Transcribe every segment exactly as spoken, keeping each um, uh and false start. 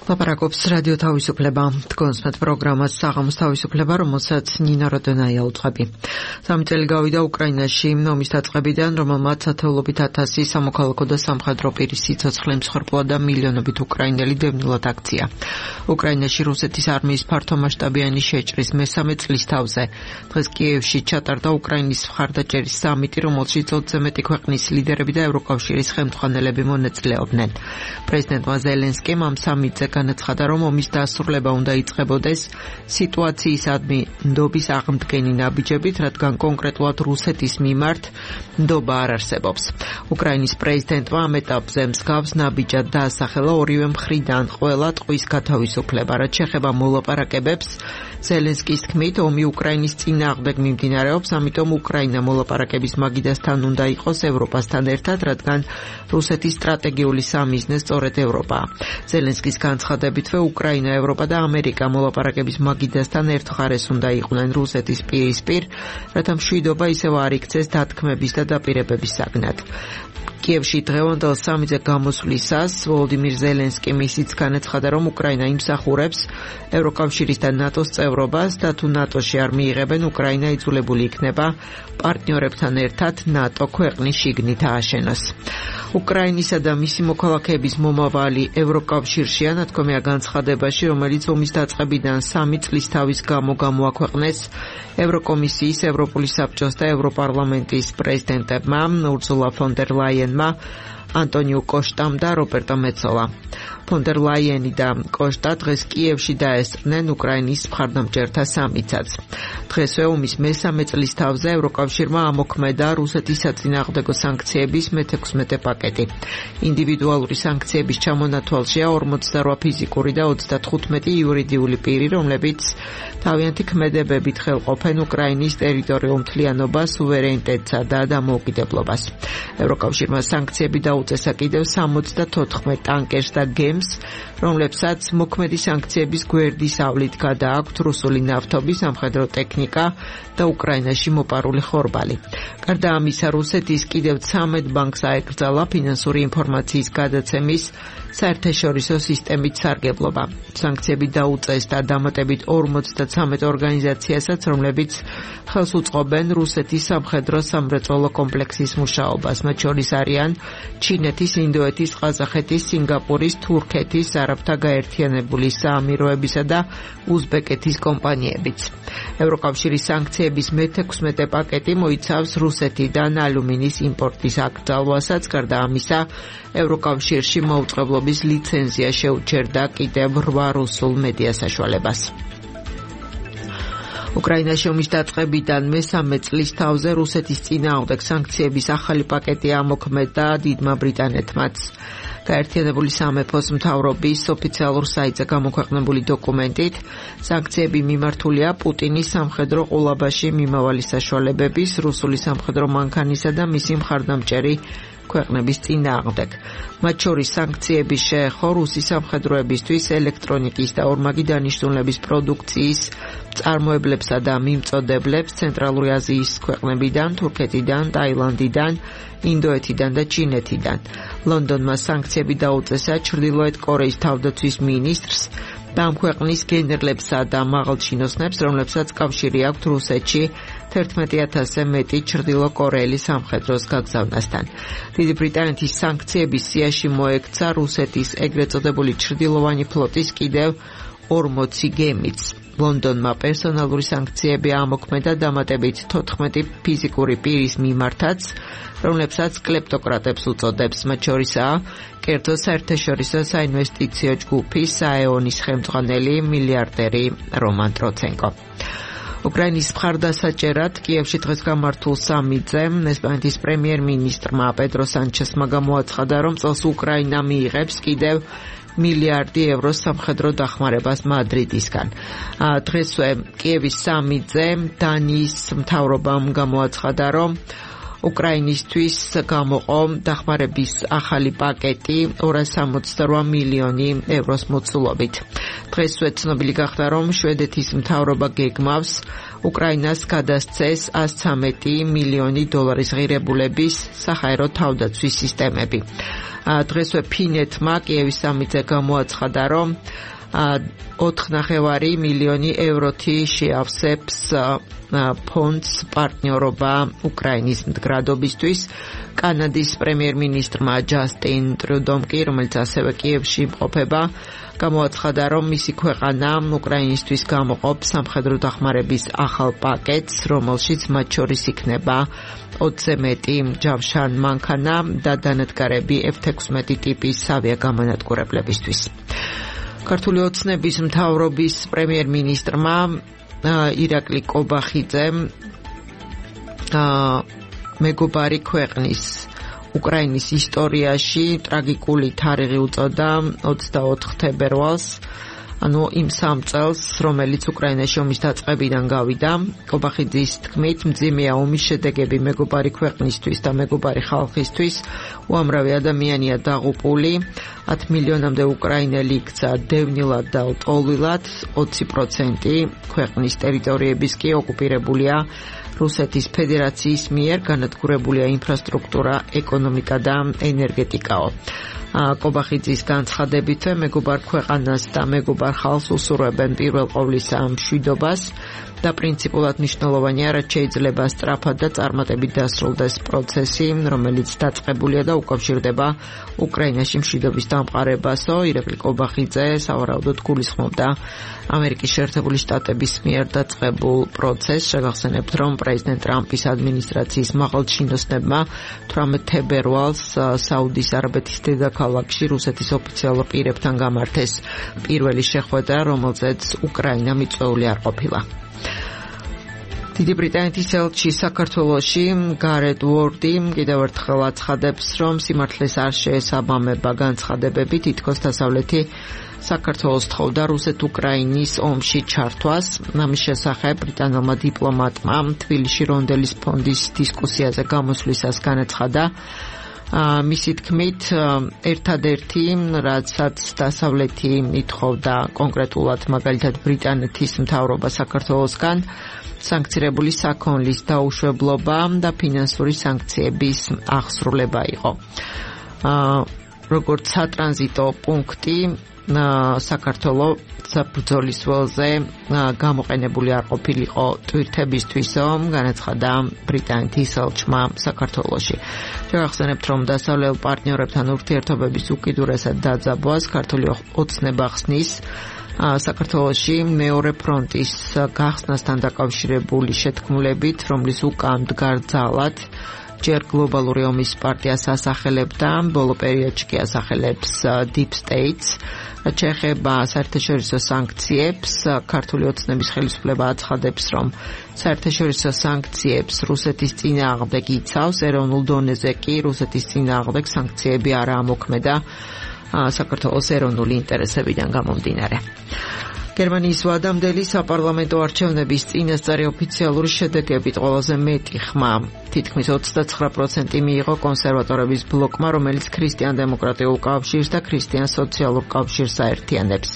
ლაპარაკობს რადიო თავისუფლება. თქვენს მეტ პროგრამას საღამოს თავისუფლება, რომელსაც ნინო როდონაია უძღვები. სამი წელი გავიდა უკრაინაში ომის დაწყებიდან, რომელმაც ათეულობით ათასი სამოქალაქო და სამხედრო პირის სიცოცხლე მსხვერპლა და მილიონობით უკრაინელი დევნილად აქცია. უკრაინაში რუსეთის არმიის ფართომასშტაბიანი შეჭრის მესამე წლისთავზე დღეს კიევში ჩატარდა უკრაინის მხარდაჭერის სამიტი, რომელშიც ოცზე მეტი ქვეყნის ლიდერები და ევროკავშირის ხელმძღვანელები მონაწილეობდნენ. პრეზიდენტმა ზელენსკიმ ამ სამიტზე განაცხადა, რომ ომის დასრულება უნდა იწყებოდეს სიტუაციისადმი ნდობის აღმდგენი ნაბიჯებით, რადგან კონკრეტულად რუსეთის მიმართ ნდობა არ არსებობს. უკრაინის პრეზიდენტმა ამ ეტაპზე მსგავს ნაბიჯად დაასახელა ორივე მხრიდან ყველა ტყვის გათავისუფლება. რაც შეეხება მოლაპარაკებებს, ზელენსკის თქმით, ომი უკრაინის წინააღმდეგ მიმდინარეობს, ამიტომ უკრაინა მოლაპარაკების მაგიდასთან უნდა იყოს ევროპასთან ერთად, რადგან რუსეთის სტრატეგიული სამიზნე სწორედ ევროპაა. ზელენსკის განცხადებითვე უკრაინა, ევროპა და ამერიკა მოლაპარაკების მაგიდასთან ერთ მხარეს უნდა იყვნენ რუსეთის პირისპირ, რათა მშვიდობა ისევ არ იქცეს დათქმების და დაპირებების საგნად. კიევში დღევანდელ სამიტზე გამოსვლისას ვოლოდიმირ ზელენსკიმ ისიც განაცხადა, რომ უკრაინა იმსახურებს ევროკავშირის და ნატოს წევრობას და თუ ნატოში არ მიიღებენ, უკრაინა იძულებული იქნება პარტნიორებთან ერთად ნატო ქვეყნის შიგნით ააშენოს. უკრაინისა და მისი მოქალაქეების მომავალი ევროკავშირში ანათქვამია განცხადებაში, რომელიც ომის დაწყებიდან სამი წლის თავის გამო გამოაქვეყნეს ევროკომისიის, ევროპული საბჭოს და ევროპარლამენტის პრეზიდენტებმა ურსულა ფონ დერ ლაიენმა, ანტონიუ კოშტამ და რობერტო მეცოლამ. ფონ დერ ლაიენი და კოშტა დღეს კიევში დაესწრნენ უკრაინის მხარდამჭერთა სამიტსაც. დღესვე ომის მესამე წლისთავზე ევროკავშირმა ამოქმედა რუსეთის საწინააღმდეგო სანქციების მეთექვსმეტე პაკეტი. ინდივიდუალური სანქციების ჩამონათვალშია ორმოცდარვა ფიზიკური და ოცდათხუთმეტი იურიდიული პირი, რომლებიც თავიანთი ქმედებებით ხელყოფენ უკრაინის ტერიტორიულ მთლიანობას, სუვერენიტეტსა და დამოუკიდებლობას. ევროკავშირმა სანქციები დაუწესა კიდევ სამოცდათოთხმეტ ტანკერს და გემს, რომლებსაც მოქმედი სანქციების გვერდის ავლით გადააქვთ რუსული ნავთობი, სამხედრო ტექნიკა და უკრაინაში მოპარული ხორბალი. გარდა ამისა, რუსეთის კიდევ ცამეტ ბანკს აეკრძალა ფინანსური ინფორმაციის გადაცემის საერთაშორისო სისტემით სარგებლობა. სანქციები დაუწესდა დამატებით ორმოცდაცამეტ ორგანიზაციასაც, რომლებიც ხელს უწყობენ რუსეთის სამხედრო სამრეწველო კომპლექსის მუშაობას. მათ შორის არიან ჩინეთის, ინდოეთის, ყაზახეთის, სინგაპურის, თურქეთის, არაბთა გაერთიანებული საამიროებისა და უზბეკეთის კომპანიებიც. ევროკავშირის სანქციების მეთექვსმეტე პაკეტი მოიცავს რუსეთიდან ალუმინის იმპორტის აკრძალვასაც. გარდა ამისა, ევროკავშირში მოუწყებლობის ლიცენზია შეუჩერდა კიდევ რვა რუსულ მედია საშუალებას. უკრაინაში ომის დაწყებიდან მესამე წლისთავზე რუსეთის წინააღმდეგ სანქციების ახალი პაკეტი ამოქმედა დიდმა ბრიტანეთმაც. გაერთიანებული სამეფოს მთავრობის ოფიციალურ საიტზე გამოქვეყნებული დოკუმენტით, სანქციები მიმართულია პუტინის სამხედრო ყულაბაში მიმავალი საშუალებების, რუსული სამხედრო მანქანისა და მისი მხარდამჭერი ქვეყნების წინააღმდეგ. მათ შორის სანქციების შეეხო რუსი სამხედროებისთვის ელექტრონიკის და ორმაგი დანიშნულების პროდუქციის წარმოებლებსა და მიმწოდებლებს ცენტრალური აზიის ქვეყნებიდან, თურქეთიდან, ტაილანდიდან, ინდოეთიდან და ჩინეთიდან. ლონდონმა სანქციები დაუწესა ჩრდილოეთ კორეის თავდაცვის მინისტრს და ამ ქვეყნის გენერლებსა და მაღალჩინოსნებს, რომლებსაც კავშირი აქვთ რუსეთში თერთმეტი ათასზე მეტი ჩრდილო კორეელი სამხედროს გაგზავნასთან. დიდი ბრიტანეთის სანქციების სიაში მოექცა რუსეთის ეგრეთ წოდებული ჩრდილოვანი ფლოტის კიდევ ორმოცი გემიც. ლონდონმა პერსონალური სანქციები ამოქმედა დამატებით თოთხმეტი ფიზიკური პირის მიმართაც, რომლებსაც კლეპტოკრატებს უწოდებს. მათ შორისაა კერძო საერთაშორისო საინვესტიციო ჯგუფის საეონის ხელმძღვანელი მილიარდერი რომან ტროცენკო. უკრაინის მხარდასაჭერად კიევში დღეს გამართულ სამიტზე ესპანეთის პრემიერ-მინისტრმა პედრო სანჩესმა გამოაცხადა, რომ წელს უკრაინა მიიღებს კიდევ მილიარდი ევროს სამხედრო დახმარებას მადრიდისგან. დღესვე კიევის სამიტზე დანიის მთავრობამ გამოაცხადა, რომ უკრაინისთვის გამოყო დახმარების ახალი პაკეტი ორას სამოცდაოთხ მილიონი ევროს მოცულობით. დღესვე ცნობილი გახდა, რომ შვედეთის მთავრობა გეგმავს უკრაინას გადასცეს ას ცამეტი მილიონი დოლარის ღირებულების საჰაერო თავდაცვის სისტემები. დღესვე ფინეთმა კიევის სამიტზე გამოაცხადა, რომ ოთხ ნახევარი მილიონი ევროთი შეავსებს ფონდს პარტნიორობა უკრაინის მდგრადობისთვის. კანადის პრემიერ-მინისტრმა ჯასტინ ტრუდომ კი, რომელიც ასევე კიევში იმყოფება, გამოაცხადა, რომ მისი ქვეყანა უკრაინისთვის გამოყოფს სამხედრო დახმარების ახალ პაკეტს, რომელშიც მათ შორის იქნება ოცზე მეტი ჯავშან მანქანა და დანადგარები ეფ ექვსმეტი ტიპის ავიაგამონათგურებლებისთვის. ქართული ოცნების მთავრობის პრემიერ-მინისტრმა ირაკლი კობახიძემ მეგობარი ქვეყნის უკრაინის ისტორიაში ტრაგიკული თარიღი უწოდა ოცდაოთხ თებერვალს, ანუ იმ სამ წელს, რომელიც უკრაინაში ომის დაწყებიდან გავიდა. კობახიძის თქმით, მძიმეა ომის შედეგები მეგობარი ქვეყნისთვის და მეგობარი ხალხისთვის. უამრავი ადამიანია დაღუპული, ათ მილიონამდე უკრაინელი იქცა დევნილად და ლტოლვილად, ოცი პროცენტი ქვეყნის ტერიტორიების კი ოკუპირებულია რუსეთის ფედერაციის მიერ, განადგურებულია ინფრასტრუქტურა, ეკონომიკა და ენერგეტიკაო. კობახიძის განცხადებით, მეგობარ ქვეყანას და მეგობარ ხალხს უსურვებენ პირველ ყოვლისა მშვიდობას და პრინციპულად მნიშვნელოვანია, რაც შეიძლება სწრაფად და წარმატებით დასრულდეს პროცესი, რომელიც დაწყებულია და უკავშირდება უკრაინაში მშვიდობის დამყარებასო. ირაკლი კობახიძე სავარაუდოდ გულისხმობდა ამერიკის შეერთებული შტატების მიერ დაწყებულ პროცესს. შეგახსენებთ, რომ პრეზიდენტ ტრამპის ადმინისტრაციის მაღალჩინოსნებმა თვრამეტ თებერვალს საუდის არაბეთის დედაქალაქში რუსეთის ოფიციალურ პირებთან გამართეს პირველი შეხვედრა, რომელზეც უკრაინა მიწვეული არ ყოფილა. დიდი ბრიტანეთის ელჩი საქართველოში გარეთ უორდი კიდევ ერთხელ აცხადებს, რომ სიმართლეს არ შეესაბამება განცხადებები, თითქოს დასავლეთი საქართველოს თხოვდა რუსეთ-უკრაინის ომში ჩართვას. ამის შესახებ ბრიტანელმა დიპლომატმა თბილისში რონდელის ფონდის დისკუსიაზე გამოსვლისას განაცხადა, მისი თქმით, ერთადერთი, რაცაც დასავლეთი ითხოვდა კონკრეტულად მაგალითად ბრიტანეთის მთავრობა საქართველოსგან, სანქცირებული საქონლის დაუშვებლობა და ფინანსური სანქციების აღსრულება იყო. როგორც სატრანზიტო პუნქტი საქართველოს ბრძოლის ველზე გამოყენებული არ ყოფილიყო ტვირთებისთვისო, განაცხადა ბრიტანეთის ელჩმა საქართველოში. შევახსენებთ, რომ დასავლელ პარტნიორებთან ურთიერთობების უკიდურესად დაძაბვას ქართული ოცნება ხსნის საქართველოში მეორე ფრონტის გახსნასთან დაკავშირებული შეთქმულებით, რომლის უკან მდგარ ძალად ჯერ გლობალური ომის პარტიას ასახელებდა, ბოლო პერიოდში კი ასახელებს Deep States. რაც შეეხება საერთაშორისო სანქციებს, ქართული ოცნების ხელისუფლება აცხადებს, რომ საერთაშორისო სანქციებს რუსეთის წინააღმდეგ იცავს, ეროვნულ დონეზე კი რუსეთის წინააღმდეგ სანქციები არაა მოქმედა საქართველოს ეროვნული ინტერესებიდან გამომდინარე. გერმანიის ვადამდელი საპარლამენტო არჩევნების წინასწარი ოფიციალური შედეგებით ყველაზე მეტი ხმა, თითქმის ოცდაცხრა პროცენტი მიიღო კონსერვატორების ბლოკმა, რომელიც ქრისტიან-დემოკრატიულ კავშირს და ქრისტიან-სოციალურ კავშირს აერთიანებს.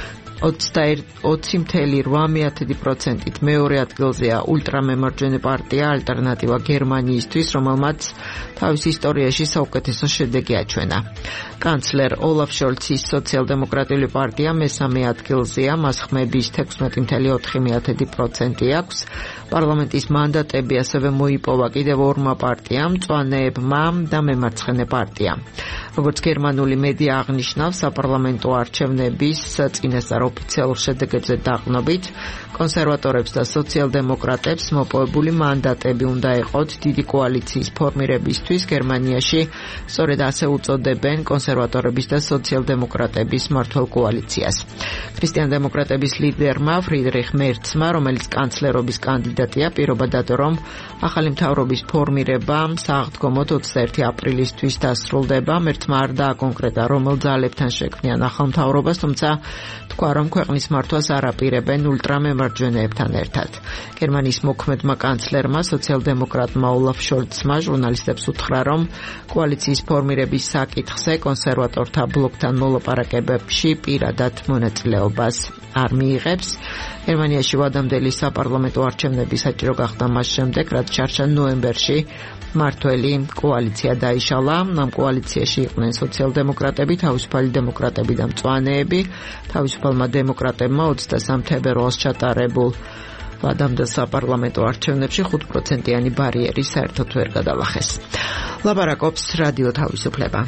ოცი მცდარი პროცენტით მეორე ადგილზეა ულტრამემარჯვენე პარტია ალტერნატივა გერმანიისთვის, რომელმაც თავის ისტორიაში საუკეთესო შედეგი აჩვენა. კანცლერ ოლაფ შოლცის სოციალ-დემოკრატიული პარტია მესამე ადგილზეა, მას ხმების თექვსმეტი მცდარი ოთხი პროცენტი აქვს. პარლამენტის მანდატები ასევე მოიპოვა კიდევ ორმა პარტიამ, მწვანეებმა და მემარცხენე პარტიამ. როგორც გერმანული მედია აღნიშნავს, საპარლამენტო არჩევნების წინასწარ ოფიციალურ შედეგებზე დაყრდნობით, კონსერვატორებს და სოციალ-დემოკრატებს მოპოვებული მანდატები უნდა ეყოთ დიდი კოალიციის ფორმირებისთვის. გერმანიაში სწორედ ასე უწოდებენ კონსერვატორების და სოციალ-დემოკრატების მმართველ კოალიციას. ქრისტიან-დემოკრატების ლიდერმა ფრიდრიხ მერცმა, რომელიც კანცლერობის კანდიდატია, პირობა დადო, რომ ახალი მთავრობის ფორმირება სააღდგომოდ ოცდაერთი აპრილისთვის დასრულდება. მერცმა არ დააკონკრეტა, რომელ ძალებთან შექმნიან ახალ მთავრობას, თუმცა თქვა, რომ ქვეყნის მართვას არ აპირებენ ულტრამემარჯვენეებთან ერთად. გერმანიის მოქმედმა კანცლერმა სოციალ-დემოკრატმა ოლაფ შოლცმა ჟურნალისტებს უთხრა, რომ კოალიციის ფორმირების საკითხზე კონსერვატორთა ბლოკთან მოლაპარაკებებში პირადად მონაწილეობას არ მიიღებს. გერმანიაში ვადამდელი საპარლამენტო არჩევნები საჭირო გახდა მას შემდეგ, რაც ჩარჩა ნოემბერში მართველი კოალიცია დაიშალა. ამ კოალიციაში იყვნენ სოციალ-დემოკრატები, თავისუფალი დემოკრატები და მწვანეები. თავისუფალმა დემოკრატებმა ოცდასამ თებერვალს ჩატარებულ ვადამდელ საპარლამენტო არჩევნებში ხუთ პროცენტიანი ბარიერი საერთოდ ვერ გადალახეს. ლაპარაკობს რადიო თავისუფლება.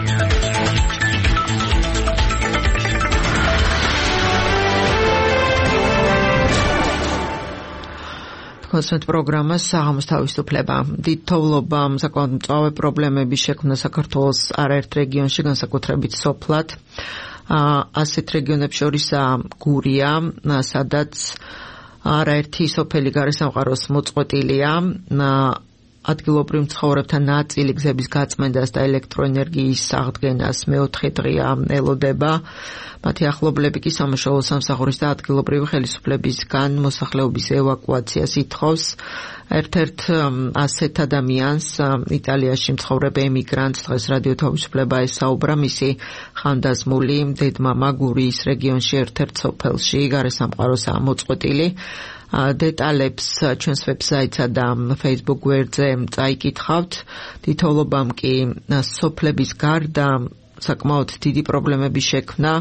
კონსერტ პროგრამა საღამოს თავისუფლება. დიდ თოვლობა საკონტროლო პრობლემების შექმნა საქართველოს არაერთ რეგიონში, განსაკუთრებით სოფლად. ასეთ რეგიონებს შორისაა გურია, სადაც არაერთი სოფელი გარესამყაროს მოწყვეტილია. ადგილობრივ მცხოვრებთა ნაწილი გზების გაწმენდას და ელექტროენერგიის აღდგენას მეოთხე დღეა ელოდება. მათი ახლობლები კი სამაშველო სამსახურის და ადგილობრივი ხელისუფლებისგან მოსახლეობის ევაკუაციას ითხოვს. ერთ-ერთ ასეთ ადამიანს იტალიაში მცხოვრებ ემიგრანტს დღეს რადიო თავისუფლება ესაუბრა. მისი ხანდაზმული დედმამა გურიის რეგიონში ერთ-ერთ სოფელში გარესამყაროსაა მოწყვეტილი. დეტალებს ჩვენს ვებსაიტსა და Facebook გვერდზე წაიკითხავთ. თითოეულობამ კი სოფლების გარდა საკმაოდ დიდი პრობლემები შექმნა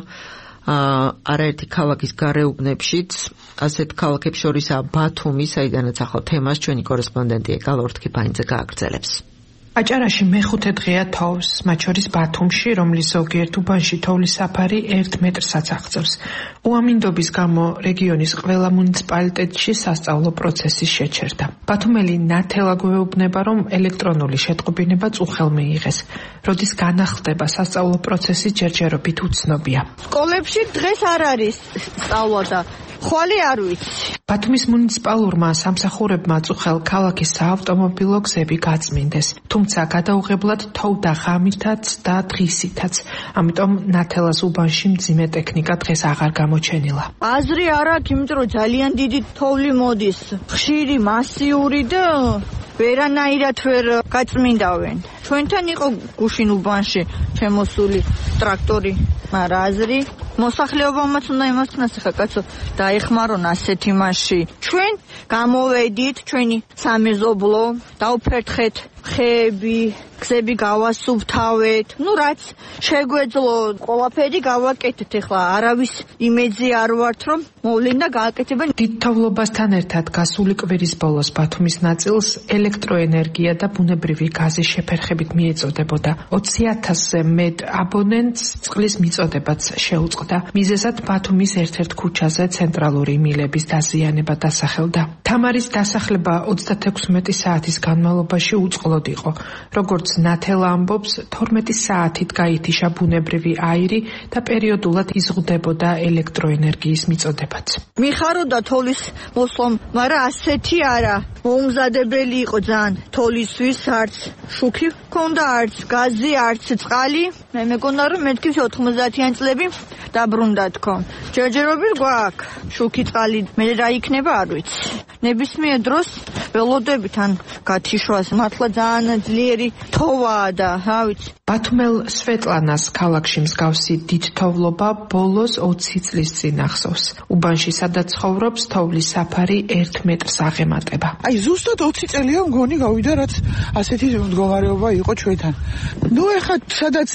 არაერთი ქალაქის გარეუბნებშიც. ასეთ ქალაქებს შორისაა ბათუმი, საიდანაც ახლა თემას ჩვენი კორესპონდენტი ეკალ ორთქიფანიძე გააგრძელებს. აჭარაში მეხუთე დღეა თოვს, მათ შორის ბათუმში, რომლის ზოგიერთ უბანში თოვლის საფარი ერთ მეტრსაც აღწევს. უამინდობის გამო რეგიონის ყველა მუნიციპალიტეტში სასწავლო პროცესი შეჩერდა. ბათუმელი ნათელა გვეუბნება, რომ ელექტრონული შეტყობინება წუხელ მიიღეს. როდის განახლდება სასწავლო პროცესი, ჯერჯერობით უცნობია. სკოლებში დღეს არ არის სწავლა და ხვალე არ ვიცი. ბათუმის მუნიციპალურმა სამსახურებმა წუხელ ქალაქის საავტომობილო გზები გაწმინდეს, თუმცა გადაუღებლად თოვდა ღამითაც და დღისითაც. ამიტომ ნათელას უბანში მძიმე ტექნიკა დღეს აღარ გამოჩენილა. აზრი არ აქვს, იმიტომ რომ ძალიან დიდი თოვლი მოდის, ხშირი, მასიური და ვერანაირად ვერ გაწმინდავენ. ჩვენთან იყო გუშინ უბანში შემოსული ტრაქტორი, მაგრამ აზრი მოსახლეობამაც უნდა იმასთანაც ხა კაცო დაეხმარონ ასეთ იმაში. ჩვენ გამოვედით, ჩვენი სამეზობლო, დაუფერთხეთ ხეები, გზები გავასუფთავეთ. ნუ რაც შეგვეძლო, ყველაფერი გავაკეთეთ. ეხლა არავის იმედზე არ ვართ, რომ მოვლენ და გააკეთებენ. დიდ თოვლობასთან ერთად გასული კვირის ბოლოს ბათუმის ნაწილს ელექტროენერგია და ბუნებრივი გაზის შეფერხებით მიეწოდებოდა. ოცი ათასზე მეტ აბონენტს წყლის მიწოდებაც შეუწყდა. მიზეზად ბათუმის ერთ-ერთ ქუჩაზე ცენტრალური მილების დაზიანება დასახელდა. თამარის დასახლება ოცდათექვსმეტი საათის განმავლობაში უწყლოდ იყო. როგორც ნათელა ამბობს, თორმეტი საათით გაითიშა ბუნებრივი აირი და პერიოდულად იზღუდებოდა ელექტროენერგიის მიწოდებაც. მიხაროდა თოვლის მოსვლამ, მაგრამ ასეთი არა. მოუმზადებელი იყო ძალიან თოვლისთვის, არც შუქი ჰქონდა, არც გაზი, არც წყალი. მე მეგონა რომ მეთქი ოთხმოცდაათიან წლები დაბრუნდა თქო. ჯერჯერობით გვაქვს შუქი წყალი, მე რა იქნება არ ვიცი. ნებისმიერ დროს ველოდებით ან გათიშვას, მართლა ძალიან ძლიერი თოვაა და რა ვიცი. ბათუმელ სვეტლანას ქალაქში მსგავსი დიდ თოვლობა ბოლოს ოცი წლის წინ ახსოვს. უბანში სადაც ცხოვრობს, თოვლის საფარი ერთ მეტრს აღემატება. აი ზუსტად ოცი წელია მგონი გავიდა, რაც ასეთი მდგომარეობა იყო ჩვენთან. ნუ ეხლა სადაც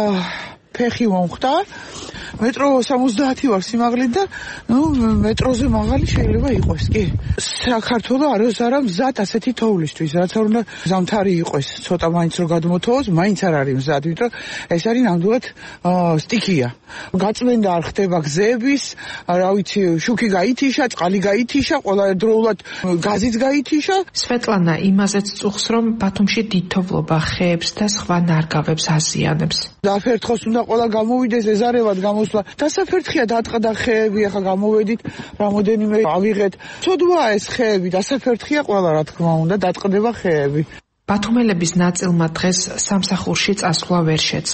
ფეხი მომხდა, მეტრო სამოცდაათი ვარ სიმაღლით და ნუ მეტროზე მაღალი შეიძლება იყოს, კი. საქართველო აროს არა მზად ასეთი თოვლისთვის, რაც არ უნდა ზამთარი იყოს, ცოტა მაინც რო გადმოთოვოს, მაინც არ არის მზად, იმიტომ ეს არის ნამდვილად სტიქია. გაწმენდა არ ხდება გზების, რა ვიცი, შუქი გაითიშა, წყალი გაითიშა, ყველა ერთდროულად გაზიც გაითიშა. სვეტლანა იმაზეც წუხს, რომ ბათუმში დიდ თოვლობა ხეებს და სხვა ნარგავებს აზიანებს. დაფერთხოს უნდა ყველა გამოვიდეს, ეზარევად გამოსვლა. დასაფერთხია დატყდა ხეები, ახლა გამოვედით, რამოდენიმე ავიღეთ. ცოდვაა ეს ხეები, დასაფერთხია ყველა, რა თქმა უნდა, დატყდება ხეები. ბათუმელების ნაწილმა დღეს სამსახურში წასვლა ვერ შეძლო.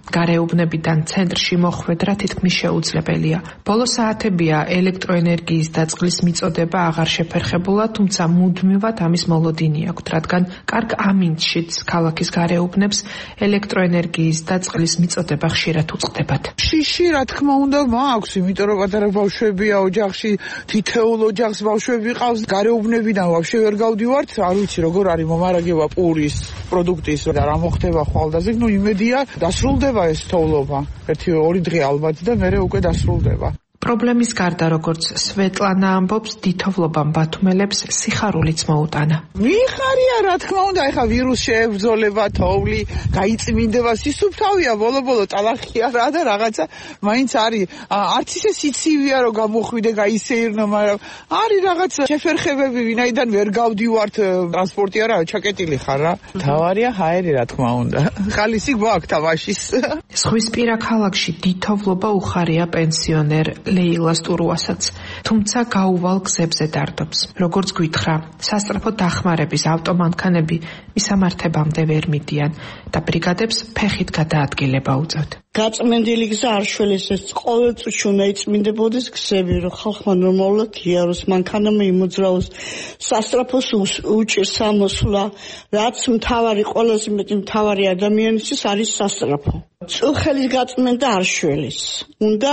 გარეუბნებიდან ცენტრში მოხვედრა თითქმის შეუძლებელია. ბოლო საათებია ელექტროენერგიის და წყლის მიწოდება აღარ შეფერხებულა, თუმცა მუდმივად ამის მოლოდინი აქვთ, რადგან კარგ ამინდშიც ქალაქის გარეუბნებს ელექტროენერგიის და წყლის მიწოდება ხშირად უწყდებათ. შიში, რა თქმა უნდა, მაქვს, იმიტომ რომ პატარა ბავშვებია ოჯახში, თითოეულ ოჯახს ბავშვები ყავს, გარეუბნებიდან ვაფშე ვერ გავდივართ, არ ვიცი როგორ არის მომარაგება პურის პროდუქტის და რა მოხდება ხვალდაზე, ნუ იმედია დასრულდება ეს თოვლობა. ერთი ორი დღე ალბათ და მერე უკვე დასრულდება. პრობლემის გარდა, როგორც სვეტლანა ამბობს, დითოვლობამ ბათუმელებს სიხარულიც მოუტანა. მიხარია, რა თქმა უნდა, ეხა ვირუს შეებრძოლება, თოვლი, გაიწმინდება, სისუფთავია, ბოლო-ბოლო ტალახია რა და რაღაცა მაინც არის. არც ისე სიცივია, რომ გამოხვიდე, გაისეირნო, მაგრამ არის რაღაც შეფერხებები, ვინაიდან ვერ გავდივართ, ტრანსპორტი არა, ჩაკეტილი ხარ რა. თავარია ჰაერი, რა თქმა უნდა. ხალისი გვაქვს თამაშის. ზღვისპირა ქალაქში დითოვლობა უხარია პენსიონერ ლეილას ტურუასაც, თუმცა გაუვალ გზებზე დარდობს. როგორც გვითხრა, სასწრაფო დახმარების ავტომანქანები მისამართებამდე ვერ მიდიან და ბრიგადებს ფეხით გადაადგილება უწევთ. გაწმენდილი გზა არ შველესეს, ყოველწუთში უნდა იწმინდებოდეს გზები, რომ ხალხმა ნორმალურად იაროს, მანქანამ იმოძრაოს, სასწრაფოს უჭირს ამოსვლა, რაც მთავარი, ყველაზე მეტი მთავარი ადამიანისთვის არის სასწრაფო. წუხელის გაწმენდა არ შველეს. უნდა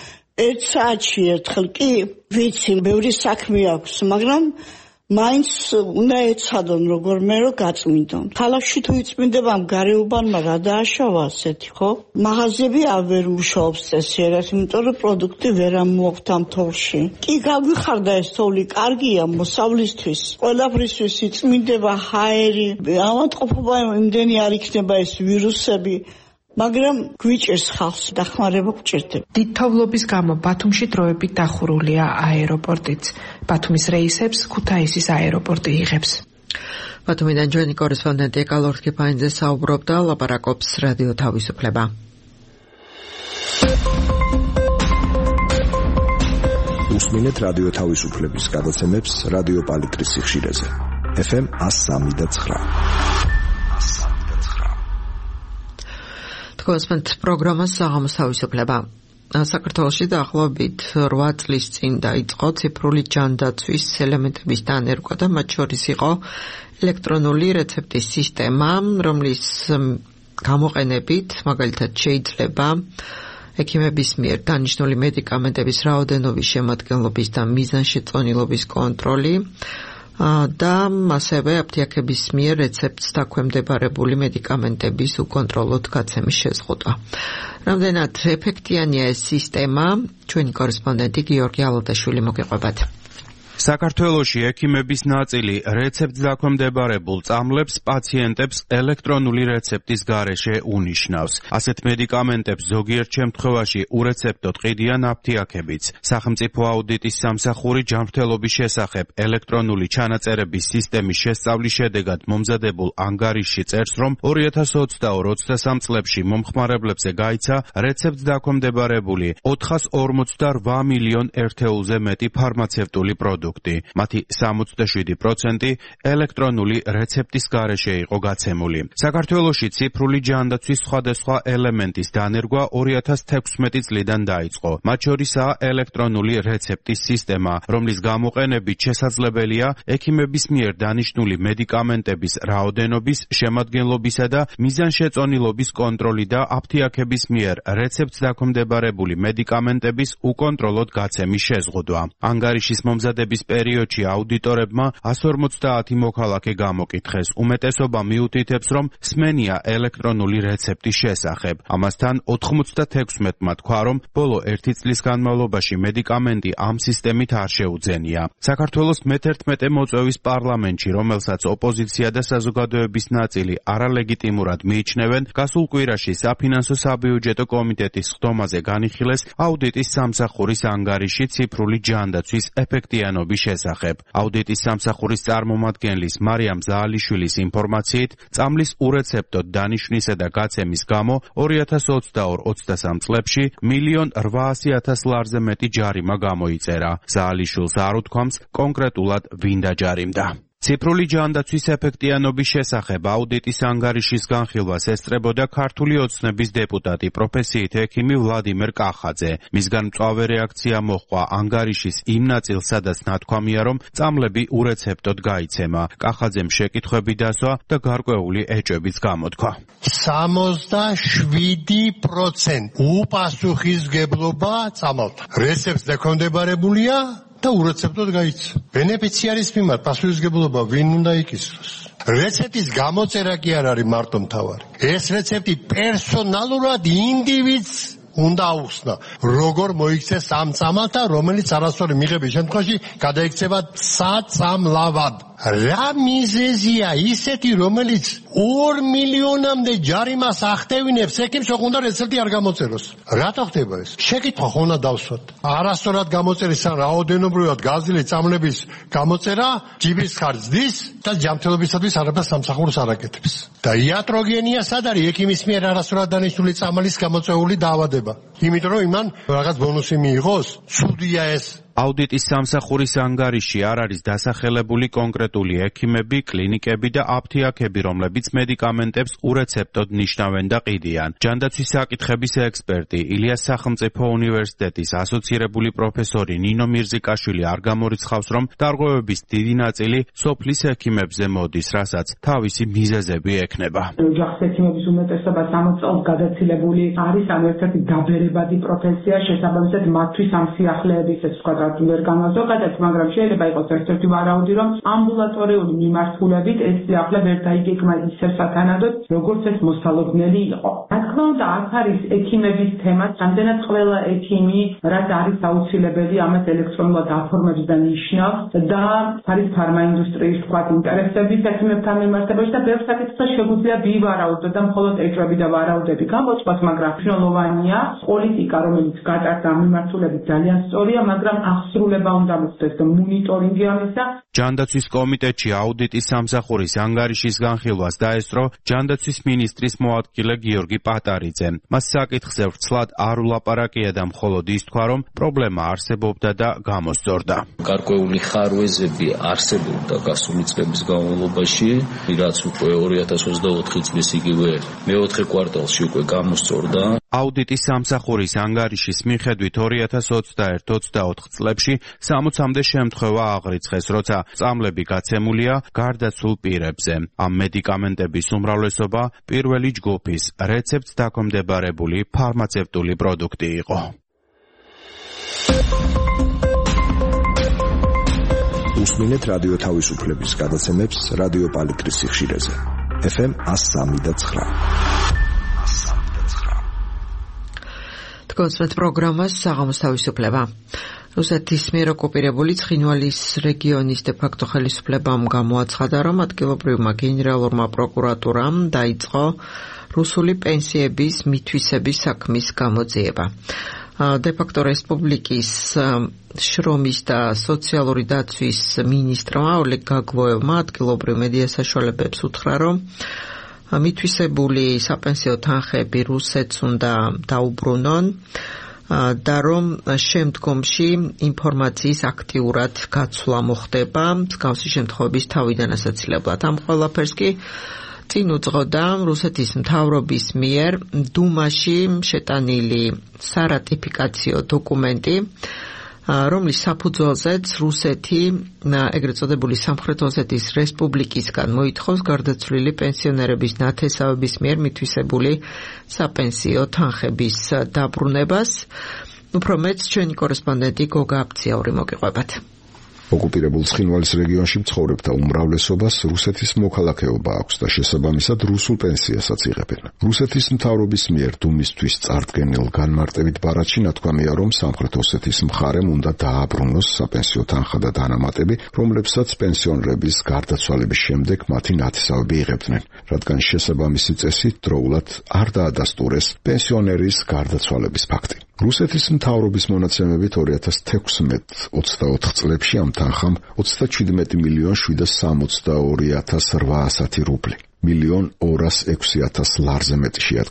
ერთ საათში ერთხელ კი ვიცი, ბევრი საქმე აქვს, მაგრამ მაინც უნდა ეცადონ როგორმე რომ გაწმინდონ. ქალაქში თუ იწმინდებამ გარეუბანმა რა დააშავა ასეთი, ხო? მაღაზიები არ მუშაობს წესიერად, იმიტომ რომ პროდუქტი ვერ ამოაქვთ ამ თოვლში. კი გაგვიხარდა ეს თოვლი, კარგია მოსავლისთვის, ყველაფრისთვის იწმინდება ჰაერი, ავადმყოფობა იმდენი არ იქნება ეს ვირუსები. მაგრამ გვიჭერს ხალხს დახმარება გვჭირდება. დითოვლობის გამო ბათუმში დროებით დახურულია აეროპორტიც. ბათუმის რეისებს ქუთაისის აეროპორტი იღებს. ბათუმიდან ჩვენი კორესპონდენტი ეკალორ კიფაინძე საუბრობდა, ლაპარაკობს რადიო თავისუფლება. უსმინეთ რადიო თავისუფლების გადაცემებს რადიო პალიტრის სიხშირეზე. ეფ ემ one oh three point nine. თქვენს პროგრამას საღამოს თავისუფლება. საქართველოში დაახლოებით რვა წლის წინ დაიწყო ციფრული ჯანდაცვის ელემენტების დანერგვა და მათ შორის იყო ელექტრონული რეცეპტის სისტემა, რომლის გამოყენებით მაგალითად შეიძლება ექიმების მიერ დანიშნული მედიკამენტების რაოდენობის შემადგენლობის და მიზანშეწონილობის კონტროლი და ასევე აფთიაქების მიერ რეცეპტს დაქვემდებარებული მედიკამენტების უკონტროლოდ გაცემის შეზღუდვა. რამდენად ეფექტიანია ეს სისტემა, ჩვენი კორესპონდენტი გიორგი ალოდაშვილი მოგეყვებათ. საქართველოში ექიმების ნაწილი რეცეპტს დაქვემდებარებულ წამლებს პაციენტებს ელექტრონული რეცეპტის გარეშე უნიშნავს. ასეთ მედიკამენტებს ზოგიერთ შემთხვევაში ურეცეპტოდ ყიდიან აფთიაქებიც. სახელმწიფო აუდიტის სამსახური ჯანმრთელობის შესახებ ელექტრონული ჩანაწერების სისტემის შესწავლის შედეგად მომზადებულ ანგარიშში წერს, რომ ორი ათას ოცდაორ ოცდასამ წლებში მომხმარებლებზე გაიცა რეცეპტს დაქვემდებარებული ოთხას ორმოცდარვა მილიონ ერთეულზე მეტი ფარმაცევტული პროდუქტი. მათი სამოცდა შვიდი პროცენტი ელექტრონული რეცეპტის გარეშე იყო გაცემული. საქართველოში ციფრული ჯანდაცვის სხვადასხვა ელემენტის დანერგვა ორი ათას თექვსმეტი წლიდან დაიწყო. მათ შორისაა ელექტრონული რეცეპტის სისტემა, რომლის გამოყენებით შესაძლებელია ექიმების მიერ დანიშნული მედიკამენტების რაოდენობის, შემადგენლობისა და მიზანშეწონილობის კონტროლი და აფთიაქების მიერ რეცეპტს დაქვემდებარებული მედიკამენტების უკონტროლოდ გაცემის შეზღუდვა. ანგარიშის მომზადების პერიოდში აუდიტორებმა one forty მოქალაქე გამოკითხეს. უმეტესობა მიუთითებს, რომ სმენია ელექტრონული რეცეპტის შესახებ. ამასთან ოთხმოცდათექვსმეტმა თქვა, რომ ბოლო ერთი წლის განმავლობაში მედიკამენტი ამ სისტემით არ შეუძენია. საქართველოს მეთერთმეტე მოწვევის პარლამენტში, რომელსაც ოპოზიცია და საზოგადოების ნაწილი არალეგიტიმურად მიიჩნევენ, გასულ კვირაში საფინანსო საბიუჯეტო კომიტეტის ხდომაზე განიხილეს აუდიტის სამსახურის ანგარიში ციფრული ჯანდაცვის ეფექტიანობის შესახებ. აუდიტის სამსახურის წარმომადგენლის მარიამ ზაალიშვილის ინფორმაციით, წამლის ურეცეპტოდ დანიშვნისა და გაცემის გამო ორი ათას ოცდაორ ოცდასამ წლებში მილიონ რვაასი ათას ლარზე მეტი ჯარიმა გამოიწერა. ზაალიშვილს არ უთქვამს კონკრეტულად ვინ დაჯარიმდა. ციფრული ჯანდაცვის ეფექტიანობის შესახებ აუდიტის ანგარიშის განხილვას ესწრებოდა ქართული ოცნების დეპუტატი პროფესიით ექიმი ვლადიმერ კახაძე. მისგან მწვავე რეაქცია მოჰყვა ანგარიშის იმ ნაწილს, სადაც ნათქვამია, რომ წამლები ურეცეპტოდ გაიცემა. კახაძემ შეკითხვები დასვა და გარკვეული ეჭვებიც გამოთქვა. სამოცდაშვიდი პროცენტი უპასუხისმგებლობა წამალთა. რეცეპტს დაქვემდებარებულია და ურეცეპტოდ გაიცა. ბენეფიციარის მიმართ პასუხისმგებლობა ვინ უნდა იკისროს? რეცეპტის გამოწერა კი არ არის მარტო მთავარი. ეს რეცეპტი პერსონალურად ინდივიდს უნდა აუხსნა, როგორ მოიქცეს ამ წამალთა, რომელიც არასწორი მიღების შემთხვევაში გადაიქცება საწამლავად. რა მიზეზია ისეთი, რომელიც ორ მილიონამდე ჯარიმას ახდევინებს ექიმს, ოღონდ რეცეპტი არ გამოწეროს. რატო ხდება ეს? შეკითხვა ხო უნდა დავსვათ. არასწორად გამოწერის ან რაოდენობრივად გაზრდილი წამლების გამოწერა ჯიბის ხარჯს და ჯანმრთელობისათვის არაფერს სამსახურს არ აკეთებს. და იატროგენია სად არის ექიმის მიერ არასწორად დანიშნული წამლის გამოწვეული დაავადება? იმიტომ რომ იმან რაღაც ბონუსი მიიღოს, ცუდია ეს. აუდიტის სამსახურის ანგარიში არ არის დასახელებული კონკრეტული ექიმები, კლინიკები და აფთიაქები, რომლებიც მედიკამენტებს ურეცეპტოდ ნიშნავენ და ყიდიან. ჯანდაცვის საკითხების ექსპერტი, ილიას სახელმწიფო უნივერსიტეტის ასოცირებული პროფესორი ნინო მირზიკაშვილი არ გამორიცხავს, რომ დარღვევების დიდი ნაწილი სოფლის ექიმებზე მოდის, რასაც თავისი მიზეზები ექნება. ოჯახის ექიმების უმეტესობა სამოც წელს გადაცილებული არის, ანუ ერთ-ერთი დაბერებადი პროფესია, შესაბამისად მათთვის ამ სიახლეების ეს სხვა ვერ განვაზოგადეთ, მაგრამ შეიძლება იყოს ერთ-ერთი ვარაუდი, რომ ამბულატორიული მიმართულებით ეს სიახლე ვერ დაიგეგმა ისე სათანადოდ, როგორც ეს მოსალოდნელი იყო. რა თქმა უნდა, აქ არის ექიმების თემა, რამდენად ყველა ექიმი, რაც არის აუცილებელი, ამას ელექტრონულად აფორმებს და ნიშნავს და არის ფარმაინდუსტრიის თქვა ინტერესების ექიმებთან მიმართებაში და ბევრ საკითხს შეგვიძლია ვივარაუდოთ და მხოლოდ ეჭვები და ვარაუდები გამოწვას, მაგრამ მნიშვნელოვანია პოლიტიკა, რომელიც გატარდა ამ მიმართულებით ძალიან სწორია, მაგრამ სრულება უნდა მოხდეს და მონიტორინგი ამისა. ჯანდაცვის კომიტეტში აუდიტის სამსახურის ანგარიშის განხილვას დაესწრო ჯანდაცვის მინისტრის მოადგილე გიორგი პატარიძე. მას საკითხზე ვრცლად არ ულაპარაკია და მხოლოდ ის თქვა, რომ პრობლემა არსებობდა და გამოსწორდა. გარკვეული ხარვეზები არსებობდა გასული წლების განმავლობაში, რაც უკვე ორი ათას ოცდაოთხი წლის იგივე მეოთხე კვარტალში უკვე გამოსწორდა. აუდიტის სამსახურის ანგარიშის მიხედვით ორი ათას ოცდაერთ ოცდაოთხ წლებში სამოცამდე შემთხვევა აღრიცხეს, როცა წამლები გაცემულია გარდაცულ პირებზე. ამ მედიკამენტების უმრავლესობა პირველი ჯგუფის რეცეპტს დაქვემდებარებული ფარმაცევტული პროდუქტი იყო. უსმინეთ რადიო თავისუფლების გადაცემებს რადიო პალიტრის სიხშირეზე. ეფ ემ one oh three და nine. კონცერტ პროგრამას საღამოს თავისუფლება. რუსეთის მიერ ოკუპირებული ცხინვალის რეგიონის დე-ფაქტო ხელისუფლებამ გამოაცხადა, რომ ადგილობრივმა გენერალურმა პროკურატურამ დაიწყო რუსული პენსიების მითვისების საქმის გამოძიება. დე-ფაქტო რესპუბლიკის შრომის და სოციალური დაცვის მინისტრმა ოლეგ გაგლოევმა ადგილობრივ მედია საშუალებებს უთხრა, რომ მითვისებული საპენსიო თანხები რუსეთს უნდა დაუბრუნონ და რომ შემდგომში ინფორმაციის აქტიურად გაცვლა მოხდება მსგავსი შემთხვევების თავიდან ასაცილებლად. ამ ყველაფერს კი წინ უძღოდა რუსეთის მთავრობის მიერ დუმაში შეტანილი სარატიფიკაციო დოკუმენტი, რომლის საფუძველზეც რუსეთი ეგრეთ წოდებული სამხრეთ ოსეთის რესპუბლიკისგან მოითხოვს გარდაცვლილი პენსიონერების ნათესავების მიერ მითვისებული საპენსიო თანხების დაბრუნებას. უფრო მეტს ჩვენი კორესპონდენტი გოგა აბციაური მოგიყვებათ. ოკუპირებულ ცხინვალის რეგიონში მცხოვრებთა უმრავლესობას რუსეთის მოქალაქეობა აქვს და შესაბამისად რუსულ პენსიასაც იღებენ. რუსეთის მთავრობის მიერ დუმისთვის წარდგენილ განმარტებით ბარათში ნათქვამია, რომ სამხრეთ ოსეთის მხარემ უნდა დააბრუნოს საპენსიო თანხა და დანამატები, რომლებსაც პენსიონერების გარდაცვალების შემდეგ მათი ნათესავები იღებდნენ, რადგან შესაბამისი წესი დროულად არ დაადასტურეს პენსიონერის გარდაცვალების ფაქტი. რუსეთის მთავრობის მონაცემებით ორი ათას თექვსმეტ ოცდაოთხ წლებში ამ თანხამ ოცდაჩვიდმეტი მილიონ შვიდას სამოცდაორი ათას რვაასი რუბლი, მილიონ ორას ექვსი ათას ლარზე მეტი შეადგინა.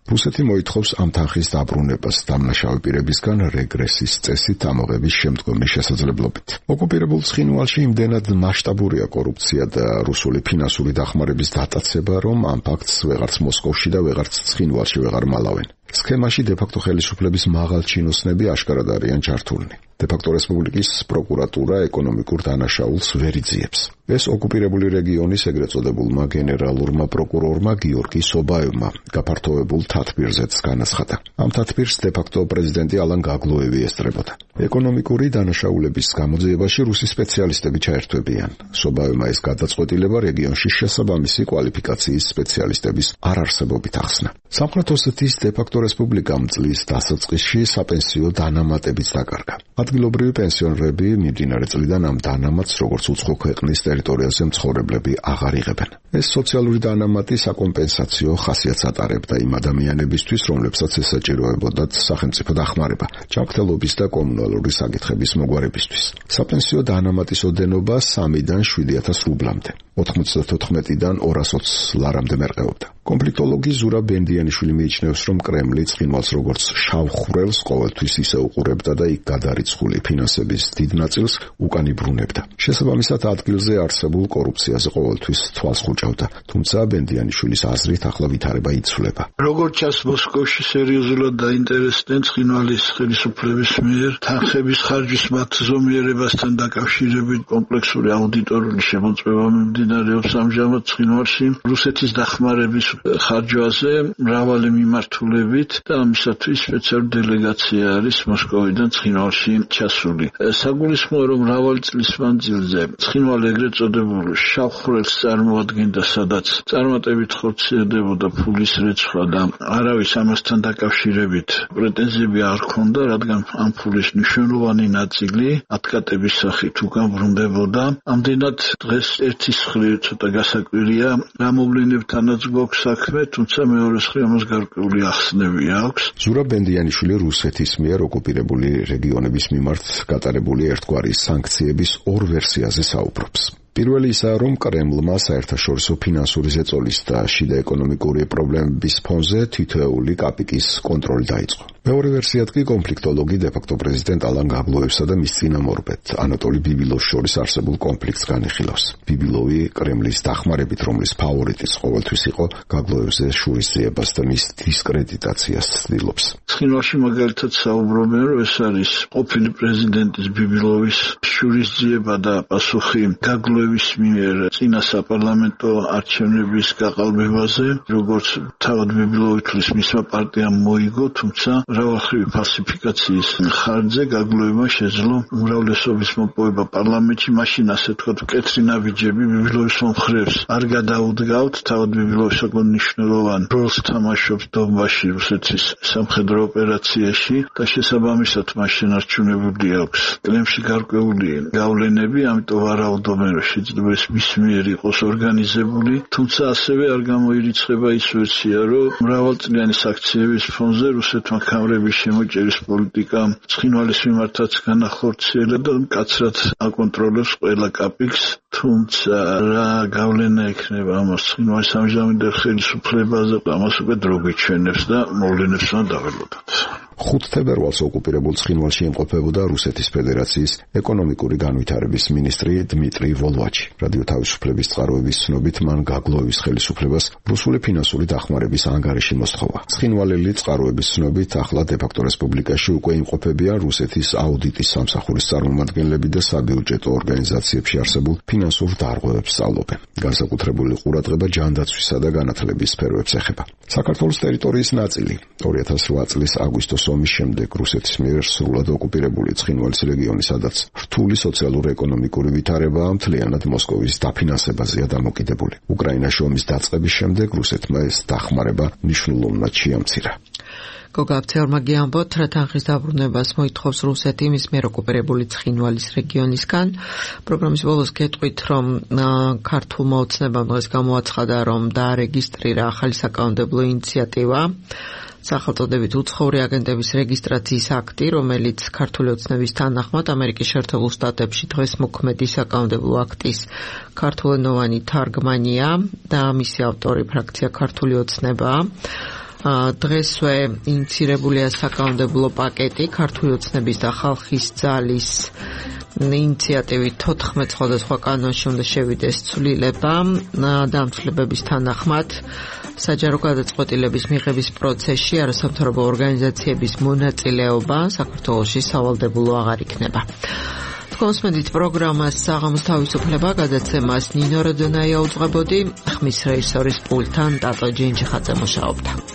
რუსეთი მოითხოვს ამ თანხის დაბრუნებას დამნაშავე პირებისგან რეგრესის წესით ამოღების შემდგომი შესაძლებლობით. ოკუპირებულ ცხინვალში იმდენად მასშტაბურია კორუფცია და რუსული ფინანსური დახმარების დატაცება, რომ ამ ფაქტს ვეღარც მოსკოვში და ვეღარც ცხინვალში ვეღარ მალავენ. სქემაში დე-ფაქტო ხელისუფლების მაღალ ჩინოსნები აშკარად არიან ჩართულნი. დე-ფაქტო რესპუბლიკის პროკურატურა ეკონომიკურ დანაშაულს ვერ იძიებს. ეს ოკუპირებული რეგიონის ეგრეთ წოდებულმა გენერალურმა პროკურორმა გიორგი სობაევმა გაფართოებულ თათბირზეც განაცხადა. ამ თათბირს დე-ფაქტო პრეზიდენტი ალან გაგლოევი ესწრებოდა. ეკონომიკური დანაშაულების გამოძიებაში რუსი სპეციალისტები ჩაერთვებიან. სობაევმა ეს გადაწყვეტილება რეგიონში შესაბამისი კვალიფიკაციის სპეციალისტების არარსებობით ახსნა. სამხრეთ ოსეთის დე-ფაქტო რესპუბლიკამ წლის დასაწყისში საპენსიო დანამატებიც დაკარგა. ადგილობრივი პენსიონერები მიმდინარე წლიდან ამ დანამატს როგორც უცხო ქვეყნის ტერიტორიაზე მცხოვრებლები აღარ იღებენ. ეს სოციალური დანამატი საკომპენსაციო ხასიათს ატარებდა იმ ადამიანებისთვის, რომლებსაც ესაჭიროებოდათ სახელმწიფო დახმარება, ჯანმრთელობის და კომუნალური საკითხების მოგვარებისთვის. საპენსიო დანამატის ოდენობა სამიდან შვიდი ათას რუბლამდე, ოთხმოცდათოთხმეტიდან ორას ოცს ლარამდე მერყეობდა. კონფლიქტოლოგი ზურაბ ბენდიანიშვილი მიიჩნევს, რომ კრემლი ცხინვალს როგორც შავ ხვრელს ყოველთვის ისე უყურებდა და იქ გადარიცხული ფინანსების დიდ ნაწილს უკან იბრუნებდა. შესაბამისად ადგილზე არსებულ კორუფციაზე ყოველთვის თვალს ხუჭავდა, თუმცა ბენდიანიშვილის აზრით ახლა ვითარება იცვლება. როგორც ჩანს, მოსკოვში სერიოზულად დაინტერესდნენ ცხინვალის ხელისუფლების მიერ თანხების ხარჯვის მათ ზომიერებასთან დაკავშირებით კომპლექსური აუდიტორული შემოწმება მიმდინარეობს ამჟამად ცხინვალში რუსეთის დახმარების ხარჯვაზე მრავალი მიმართულებით და ამისათვის სპეციალური დელეგაცია არის მოსკოვიდან ცხინვალში ჩასული. საგულისხმოა, რომ მრავალი წლის მანძილზე ცხინვალი ეგრეთ წოდებულ შავ ხვრელს წარმოადგენდა, სადაც წარმატებით ხორციელდებოდა ფულის რეცხვა და არავის ამასთან დაკავშირებით პრეტენზიები არ ჰქონდა, რადგან ამ ფულის მნიშვნელოვანი ნაწილი ათკატების სახით უკან ბრუნდებოდა. ამდენად დღეს ერთის მხრივ ცოტა გასაკვირია გამოვლენებთანაც გვაქვს საქმე, თუმცა მეორე მხრივ ამას გარკვეული ახსნები აქვს. ზურაბ ბენდიანიშვილი რუსეთის მიერ ოკუპირებული რეგიონების მიმართ გატარებული ერთგვარი სანქციების ორ ვერსიაზე საუბრობს. პირველი ისაა, რომ კრემლმა საერთაშორისო ფინანსური ზეწოლის და შიდა ეკონომიკური პრობლემების ფონზე თითოეული კაპიკის კონტროლი დაიწყო. მეორე ვერსიად კი კონფლიქტოლოგი დე-ფაქტო პრეზიდენტ ალან გაგლოევსა და მის წინამორბედ ანატოლი ბიბილოვს შორის არსებულ კონფლიქტს განიხილავს. ბიბილოვი კრემლის დახმარებით, რომლის ფავორიტიც ყოველთვის იყო, გაგლოევზე შურისძიებას და მის დისკრედიტაციას ცდილობს. ცხინვალში მაგალითად საუბრობენ, რომ ეს არის ყოფილი პრეზიდენტის ბიბილოვის შურისძიება და პასუხი გაგლოევის მიერ წინა საპარლამენტო არჩევნების გაყალბებაზე, როგორც თავად ბიბილოვი თვლის მისმა პარტიამ მოიგო, თუმცა მრავალმხრივი ფალსიფიკაციის ხარჯზე გაგლოევმა შეძლო უმრავლესობის მოპოვება პარლამენტში, მაშინ ასე ვთქვათ მკეთრი ნაბიჯები ბიბილოვის მომხრეებს არ გადაუდგავთ. თავად ბიბილოვი საკმაოდ მნიშვნელოვან როლს თამაშობს დონბასში რუსეთის სამხედრო ოპერაციაში და შესაბამისად მას შენარჩუნებული აქვს კრემლში გარკვეული გავლენები, ამიტომ ვარაუდობენ, რომ შეიძლება ეს მის მიერ იყოს ორგანიზებული, თუმცა ასევე არ გამოირიცხება ის ვერსია, რომ მრავალწლიანი საქციების ფონზე რუსეთმა კამრების შემოჭერის პოლიტიკა ცხინვალის მიმართაც განახორციელა და მკაცრად აკონტროლებს ყველა კაპიკს, თუმცა რა გავლენა ექნება ამას ცხინვალის ამჟამინდელ ხელისუფლებაზე, ამას უკვე დრო გვიჩვენებს და მოვლენებს უნდა დაველოდოთ. ხუთ თებერვალს ოკუპირებულ ცხინვალში იმყოფებოდა რუსეთის ფედერაციის ეკონომიკური განვითარების მინისტრი დმიტრი ვოლვაჩი. რადიო თავისუფლების წყაროების ცნობით მან გაგლოევის ხელისუფლებას რუსული ფინანსური დახმარების ანგარიში მოსთხოვა. ცხინვალელი წყაროების ცნობით ახლა დე-ფაქტო რესპუბლიკაში უკვე იმყოფებიან რუსეთის აუდიტის სამსახურის წარმომადგენლები და საბიუჯეტო ორგანიზაციებში არსებულ ფინანსურ დარღვევებს სწავლობენ. განსაკუთრებული ყურადღება ჯანდაცვისა და განათლების სფეროებს ეხება. საქართველოს ტერიტორიის ნაწილი ორი ათას რვა წლის აგვისტოს ომის შემდეგ რუსეთის მიერ სრულად ოკუპირებული ცხინვალის რეგიონი, სადაც რთული სოციალურ-ეკონომიკური ვითარებაა, მთლიანად მოსკოვის დაფინანსებაზეა დამოკიდებული. უკრაინაში ომის დაწყების შემდეგ რუსეთმა ეს დახმარება მნიშვნელოვნად შეამცირა. გოგა აფცეორმა გიამბოთ, რა თანხის დაბრუნებას მოითხოვს რუსეთი მის მიერ ოკუპირებული ცხინვალის რეგიონისგან. პროგრამის ბოლოს გეტყვით, რომ ქართულმა ოცნებამ დღეს გამოაცხადა, რომ დაარეგისტრირა ახალი საკანონმდებლო ინიციატივა, სახელწოდებით უცხოური აგენტების რეგისტრაციის აქტი, რომელიც ქართული ოცნების თანახმად ამერიკის შეერთებულ შტატებში დღეს მოქმედი საკანონმდებლო აქტის ქართულენოვანი თარგმანია და მისი ავტორი ფრაქცია ქართული ოცნება. დღესვე ინიცირებულია საკანონმდებლო პაკეტი ქართული ოცნების და ხალხის ძალის ინიციატივით თოთხმეტ სხვადასხვა კანონში უნდა შევიდეს ცვლილება დამცველების თანახმად საჯარო გადაწყვეტილების მიღების პროცესში არასამთავრობო ორგანიზაციების მონაწილეობა საქართველოში სავალდებულო აღარ იქნება. Კონსმედით პროგრამას საღამოს თავისუფლება გადაცემას ნინო როდონაია უძღვებოდი, ხმის რეჟისორის პულტთან ტატო ჯინჯიხაძე მუშაობდა.